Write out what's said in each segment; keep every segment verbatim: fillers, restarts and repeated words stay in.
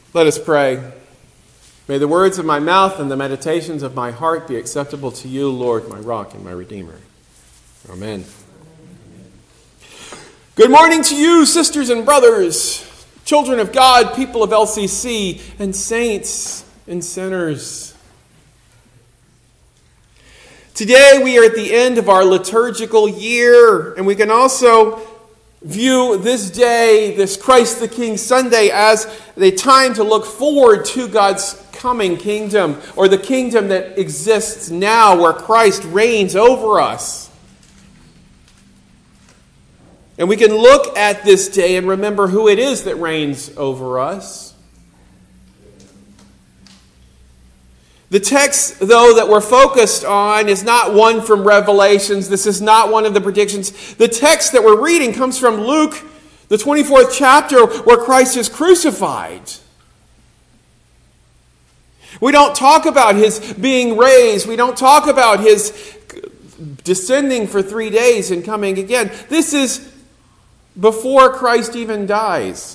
Let us pray. May the words of my mouth and the meditations of my heart be acceptable to you, Lord, my rock and my redeemer. Amen. Good morning to you, sisters and brothers, children of God, people of L C C, and saints and sinners. Today we are at the end of our liturgical year, and we can also view this day, this Christ the King Sunday, as a time to look forward to God's coming kingdom, or the kingdom that exists now where Christ reigns over us. And we can look at this day and remember who it is that reigns over us. The text, though, that we're focused on is not one from Revelations. This is not one of the predictions. The text that we're reading comes from Luke, the twenty-fourth chapter, where Christ is crucified. We don't talk about his being raised. We don't talk about his descending for three days and coming again. This is before Christ even dies.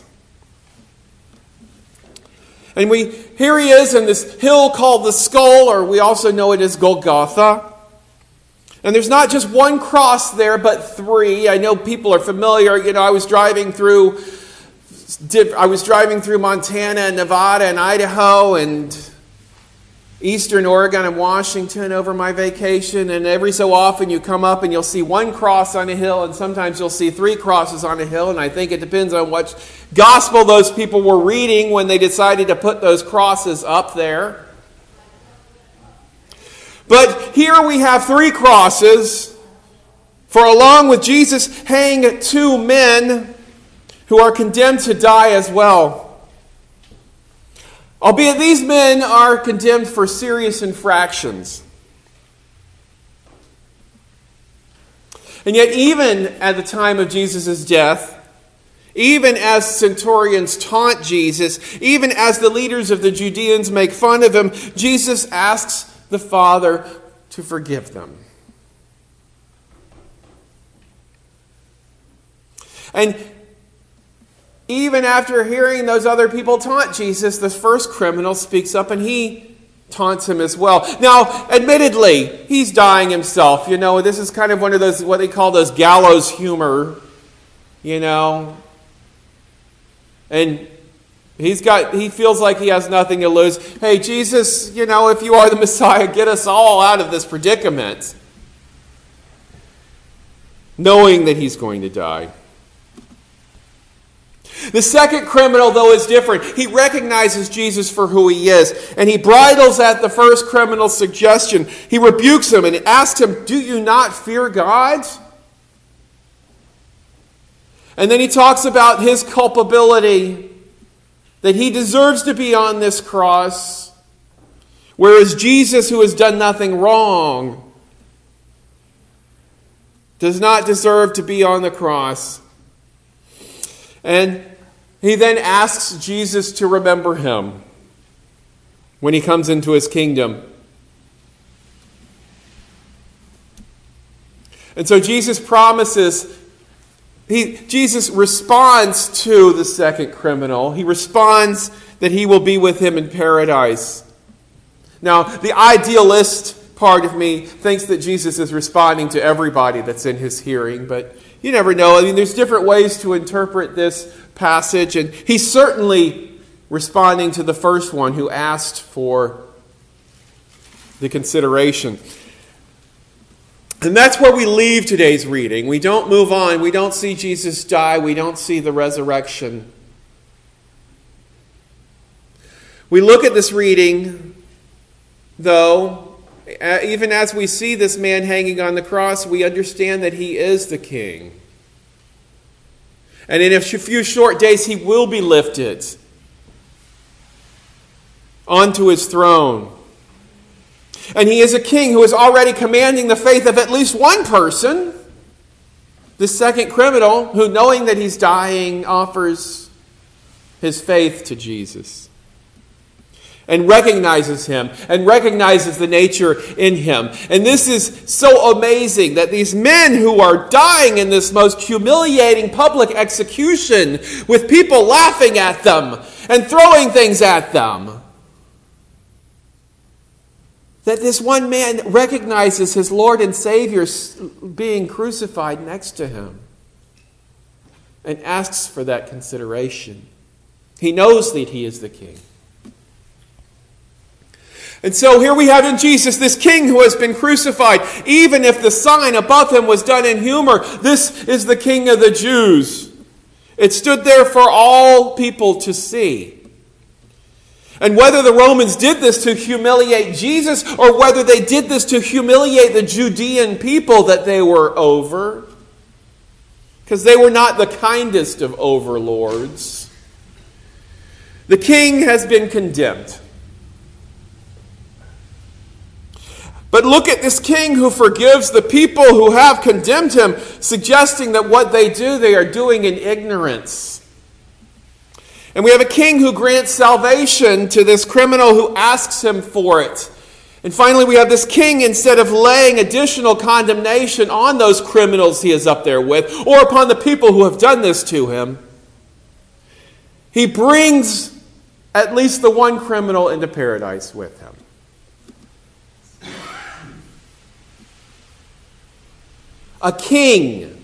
And we here he is in this hill called the Skull, or we also know it as Golgotha. And there's not just one cross there, but three. I know people are familiar. You know, I was driving through, I was driving through Montana and Nevada and Idaho and Eastern Oregon and Washington over my vacation, and every so often you come up and you'll see one cross on a hill, and sometimes you'll see three crosses on a hill, and I think it depends on what gospel those people were reading when they decided to put those crosses up there. But here we have three crosses, for along with Jesus hang two men who are condemned to die as well. Albeit these men are condemned for serious infractions. And yet even at the time of Jesus' death, even as centurions taunt Jesus, even as the leaders of the Judeans make fun of him, Jesus asks the Father to forgive them. And even after hearing those other people taunt Jesus, the first criminal speaks up and he taunts him as well. Now, admittedly, he's dying himself. You know, this is kind of one of those, what they call those gallows humor, you know. And he's got, he feels like he has nothing to lose. Hey, Jesus, you know, if you are the Messiah, get us all out of this predicament. Knowing that he's going to die. The second criminal, though, is different. He recognizes Jesus for who he is, and he bridles at the first criminal's suggestion. He rebukes him and asks him, "Do you not fear God?" And then he talks about his culpability, that he deserves to be on this cross, whereas Jesus, who has done nothing wrong, does not deserve to be on the cross. And he then asks Jesus to remember him when he comes into his kingdom. And so Jesus promises, he, Jesus responds to the second criminal. He responds that he will be with him in paradise. Now, the idealist part of me thinks that Jesus is responding to everybody that's in his hearing, but you never know. I mean, there's different ways to interpret this passage, and he's certainly responding to the first one who asked for the consideration. And that's where we leave today's reading. We don't move on. We don't see Jesus die. We don't see the resurrection. We look at this reading, though, even as we see this man hanging on the cross, we understand that he is the king. And in a few short days, he will be lifted onto his throne. And he is a king who is already commanding the faith of at least one person. The second criminal, who, knowing that he's dying, offers his faith to Jesus. And recognizes him, and recognizes the nature in him. And this is so amazing that these men who are dying in this most humiliating public execution, with people laughing at them and throwing things at them. That this one man recognizes his Lord and Savior being crucified next to him and asks for that consideration. He knows that he is the king. And so here we have in Jesus this king who has been crucified. Even if the sign above him was done in humor, this is the King of the Jews. It stood there for all people to see. And whether the Romans did this to humiliate Jesus or whether they did this to humiliate the Judean people that they were over, because they were not the kindest of overlords, the king has been condemned. But look at this king who forgives the people who have condemned him, suggesting that what they do, they are doing in ignorance. And we have a king who grants salvation to this criminal who asks him for it. And finally, we have this king, instead of laying additional condemnation on those criminals he is up there with, or upon the people who have done this to him, he brings at least the one criminal into paradise with him. A king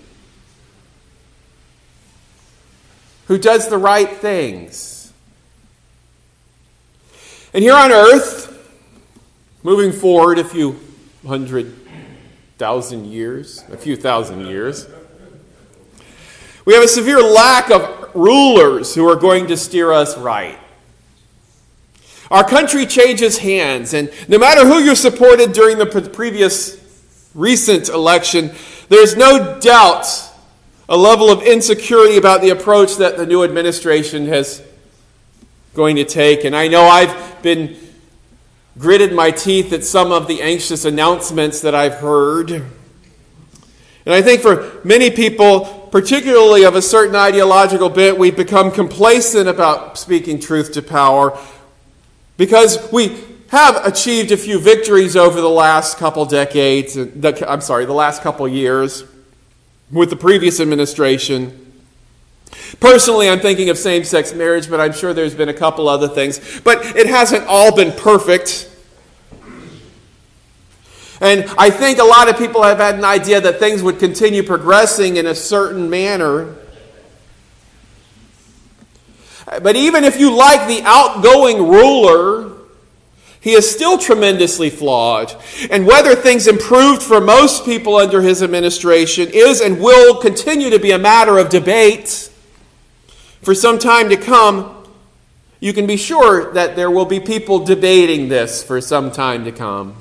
who does the right things. And here on earth, moving forward a few hundred thousand years, a few thousand years, we have a severe lack of rulers who are going to steer us right. Our country changes hands, and no matter who you supported during the previous recent election, there's no doubt a level of insecurity about the approach that the new administration is going to take. And I know I've been gritted my teeth at some of the anxious announcements that I've heard. And I think for many people, particularly of a certain ideological bent, we've become complacent about speaking truth to power because we have achieved a few victories over the last couple decades, I'm sorry, the last couple years with the previous administration. Personally, I'm thinking of same-sex marriage, but I'm sure there's been a couple other things. But it hasn't all been perfect. And I think a lot of people have had an idea that things would continue progressing in a certain manner. But even if you like the outgoing ruler, he is still tremendously flawed. And whether things improved for most people under his administration is and will continue to be a matter of debate for some time to come. You can be sure that there will be people debating this for some time to come.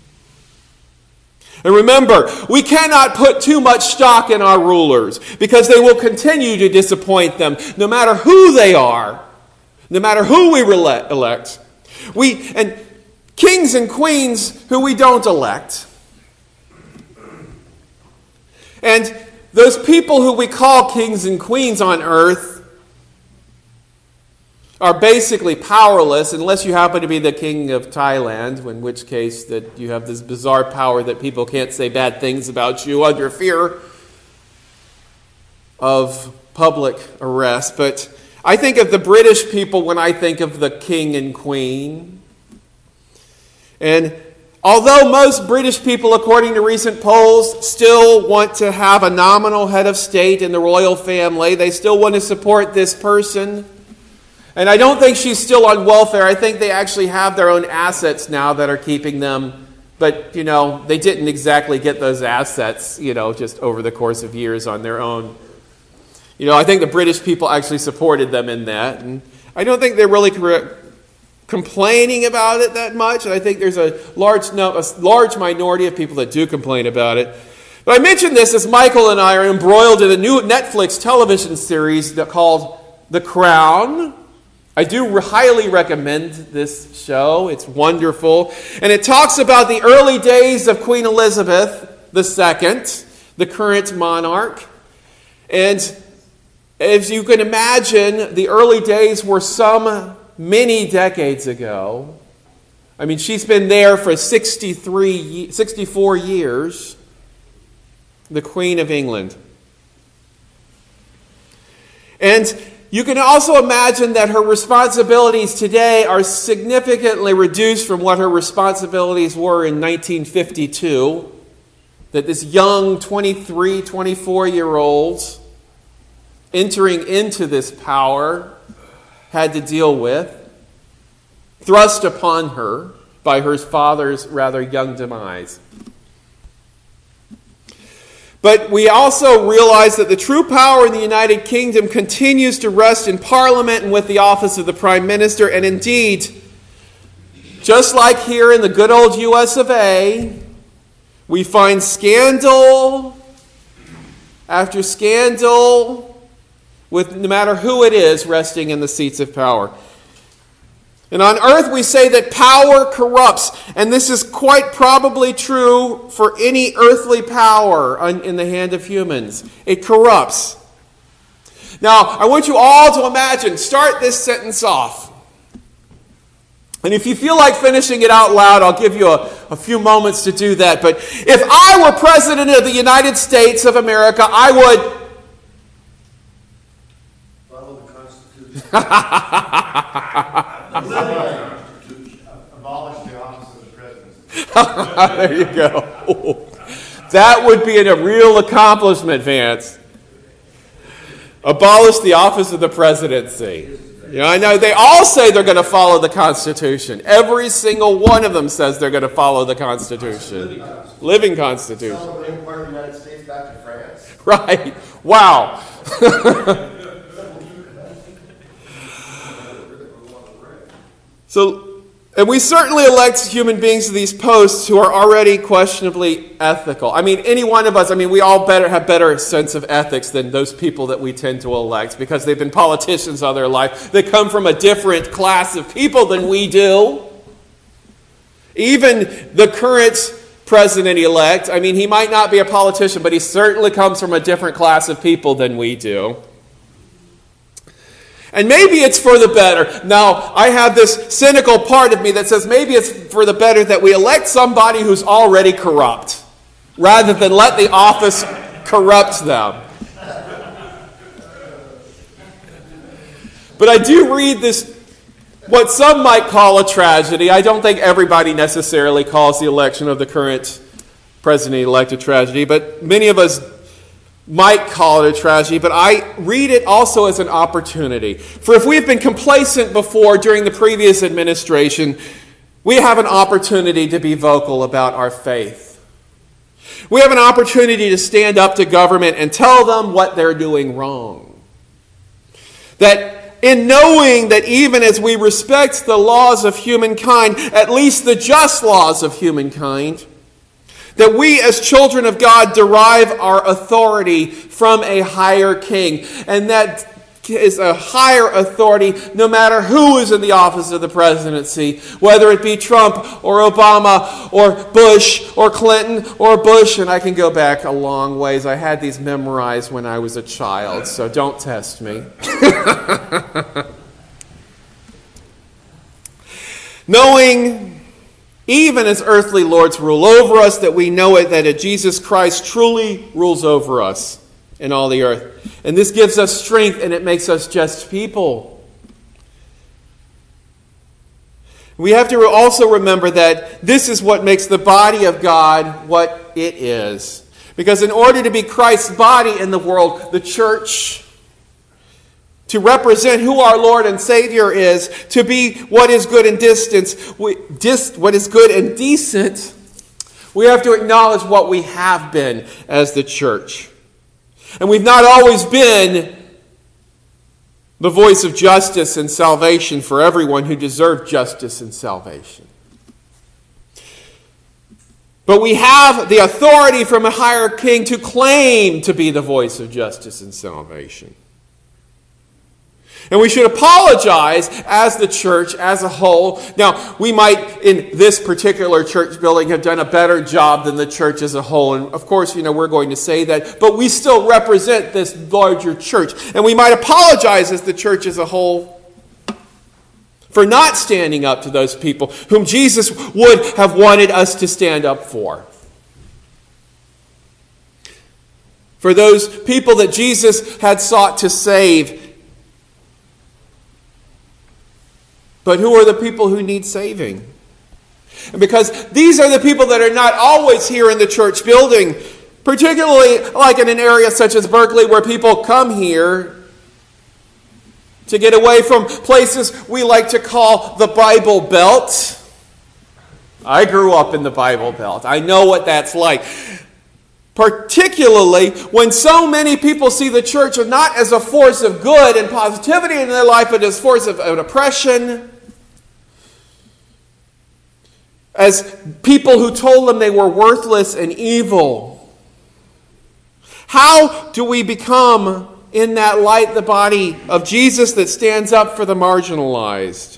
And remember, we cannot put too much stock in our rulers because they will continue to disappoint them no matter who they are, no matter who we elect. We and kings and queens who we don't elect. And those people who we call kings and queens on earth are basically powerless unless you happen to be the king of Thailand, in which case that you have this bizarre power that people can't say bad things about you under fear of public arrest. But I think of the British people when I think of the king and queen. And although most British people, according to recent polls, still want to have a nominal head of state in the royal family, they still want to support this person. And I don't think she's still on welfare. I think they actually have their own assets now that are keeping them. But, you know, they didn't exactly get those assets, you know, just over the course of years on their own. You know, I think the British people actually supported them in that. And I don't think they're really correct. complaining about it that much, and I think there's a large no, a large minority of people that do complain about it. But I mention this as Michael and I are embroiled in a new Netflix television series called The Crown. I do highly recommend this show. It's wonderful. And it talks about the early days of Queen Elizabeth the Second, the current monarch. And as you can imagine, the early days were some many decades ago. I mean, she's been there for sixty-three, sixty-four years, the Queen of England. And you can also imagine that her responsibilities today are significantly reduced from what her responsibilities were in nineteen fifty-two. That this young twenty-three, twenty-four-year-old entering into this power had to deal with, thrust upon her by her father's rather young demise. But we also realize that the true power in the United Kingdom continues to rest in Parliament and with the office of the Prime Minister. And indeed, just like here in the good old U S of A, we find scandal after scandal, with no matter who it is, resting in the seats of power. And on earth we say that power corrupts, and this is quite probably true for any earthly power in the hand of humans. It corrupts. Now, I want you all to imagine, start this sentence off. And if you feel like finishing it out loud, I'll give you a, a few moments to do that. But if I were President of the United States of America, I would... Follow the Constitution. Abolish the office of the presidency. There you go. That would be a real accomplishment, Vance. Abolish the office of the presidency. You know, I know they all say they're going to follow the Constitution. Every single one of them says they're going to follow the Constitution. Living Constitution. Celebrating part of the United States back to France. Right. Wow. So, and we certainly elect human beings to these posts who are already questionably ethical. I mean, any one of us, I mean, we all better have better sense of ethics than those people that we tend to elect because they've been politicians all their life. They come from a different class of people than we do. Even the current president-elect, I mean, he might not be a politician, but he certainly comes from a different class of people than we do. And maybe it's for the better. Now, I have this cynical part of me that says maybe it's for the better that we elect somebody who's already corrupt, rather than let the office corrupt them. But I do read this, what some might call a tragedy. I don't think everybody necessarily calls the election of the current president-elect a tragedy, but many of us might call it a tragedy, but I read it also as an opportunity. For if we've been complacent before during the previous administration, we have an opportunity to be vocal about our faith. We have an opportunity to stand up to government and tell them what they're doing wrong. That in knowing that even as we respect the laws of humankind, at least the just laws of humankind, that we as children of God derive our authority from a higher king. And that is a higher authority no matter who is in the office of the presidency, whether it be Trump or Obama or Bush or Clinton or Bush. And I can go back a long ways. I had these memorized when I was a child, so don't test me. Knowing, even as earthly lords rule over us, that we know it, that Jesus Christ truly rules over us in all the earth. And this gives us strength, and it makes us just people. We have to also remember that this is what makes the body of God what it is. Because in order to be Christ's body in the world, the church, to represent who our Lord and Savior is, to be what is good and distance, we, dis, what is good and decent, we have to acknowledge what we have been as the church. And we've not always been the voice of justice and salvation for everyone who deserved justice and salvation. But we have the authority from a higher king to claim to be the voice of justice and salvation. And we should apologize as the church as a whole. Now, we might, in this particular church building, have done a better job than the church as a whole. And of course, you know, we're going to say that. But we still represent this larger church. And we might apologize as the church as a whole for not standing up to those people whom Jesus would have wanted us to stand up for. For those people that Jesus had sought to save. but who are the people who need saving? And because these are the people that are not always here in the church building, particularly like in an area such as Berkeley where people come here to get away from places we like to call the Bible Belt. I grew up in the Bible Belt. I know what that's like. Particularly when so many people see the church not as a force of good and positivity in their life, but as a force of, of oppression. As people who told them they were worthless and evil. How do we become, in that light, the body of Jesus that stands up for the marginalized?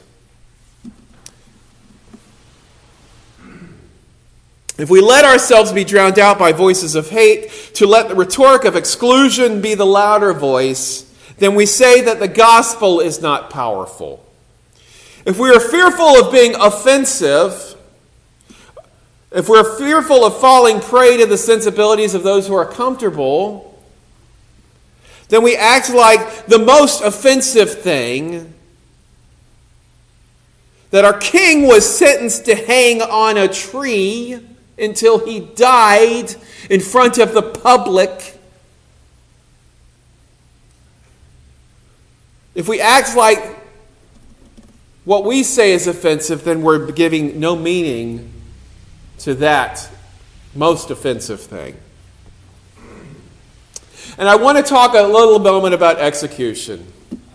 If we let ourselves be drowned out by voices of hate, to let the rhetoric of exclusion be the louder voice, then we say that the gospel is not powerful. If we are fearful of being offensive, if we're fearful of falling prey to the sensibilities of those who are comfortable, then we act like the most offensive thing, that our king was sentenced to hang on a tree until he died in front of the public. If we act like what we say is offensive, then we're giving no meaning to that most offensive thing. And I want to talk a little moment about execution.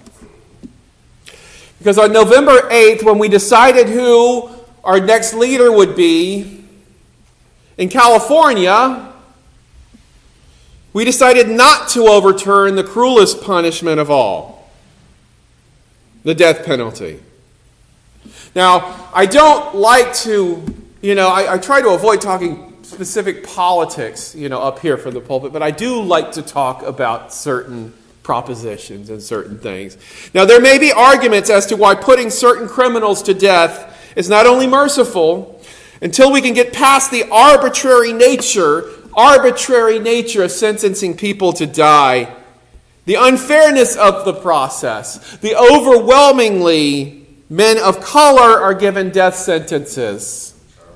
Because on November eighth, when we decided who our next leader would be, in California, we decided not to overturn the cruelest punishment of all, the death penalty. Now, I don't like to, you know, I, I try to avoid talking specific politics, you know, up here from the pulpit, but I do like to talk about certain propositions and certain things. Now, there may be arguments as to why putting certain criminals to death is not only merciful, until we can get past the arbitrary nature, arbitrary nature of sentencing people to die, the unfairness of the process, the overwhelmingly men of color are given death sentences.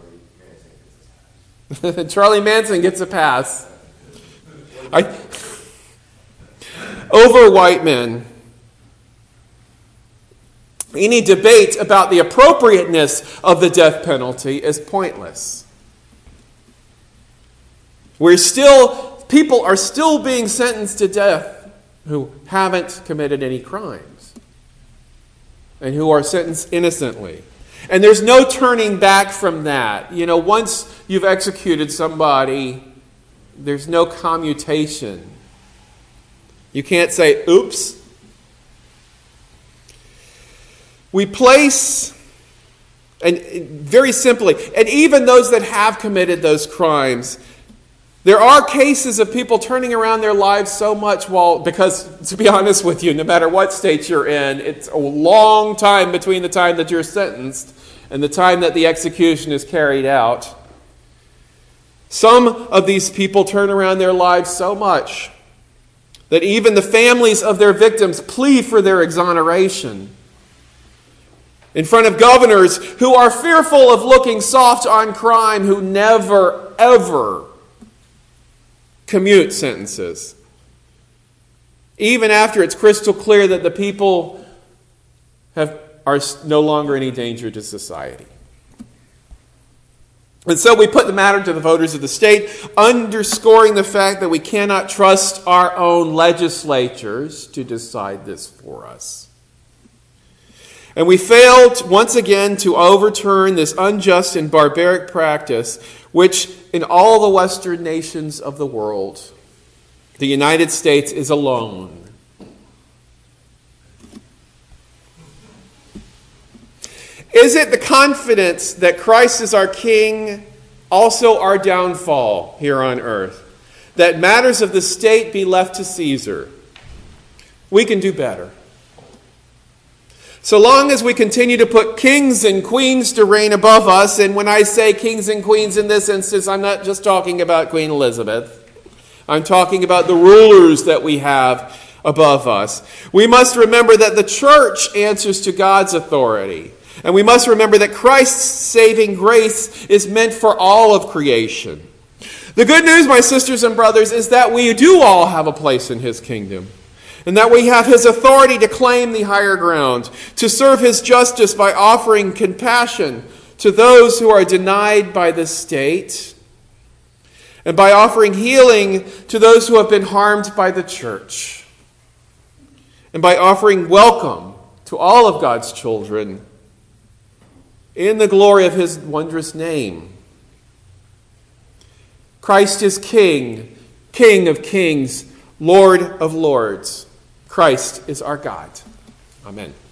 Charlie Manson gets a pass. I, over white men. Any debate about the appropriateness of the death penalty is pointless. We're still, people are still being sentenced to death who haven't committed any crimes and who are sentenced innocently. And there's no turning back from that. You know, once you've executed somebody, there's no commutation. You can't say, oops. We place, and very simply, and even those that have committed those crimes, there are cases of people turning around their lives so much while, because to be honest with you, no matter what state you're in, it's a long time between the time that you're sentenced and the time that the execution is carried out. Some of these people turn around their lives so much that even the families of their victims plead for their exoneration in front of governors who are fearful of looking soft on crime, who never, ever commute sentences, even after it's crystal clear that the people have, are no longer any danger to society. And so we put the matter to the voters of the state, underscoring the fact that we cannot trust our own legislatures to decide this for us. And we failed once again to overturn this unjust and barbaric practice, which in all the Western nations of the world, the United States is alone. Is it the confidence that Christ is our King, also our downfall here on earth, that matters of the state be left to Caesar? We can do better. So long as we continue to put kings and queens to reign above us, and when I say kings and queens in this instance, I'm not just talking about Queen Elizabeth. I'm talking about the rulers that we have above us. We must remember that the church answers to God's authority. And we must remember that Christ's saving grace is meant for all of creation. The good news, my sisters and brothers, is that we do all have a place in his kingdom, and that we have his authority to claim the higher ground, to serve his justice by offering compassion to those who are denied by the state, and by offering healing to those who have been harmed by the church, and by offering welcome to all of God's children in the glory of his wondrous name. Christ is King, King of kings, Lord of lords. Christ is our God. Amen.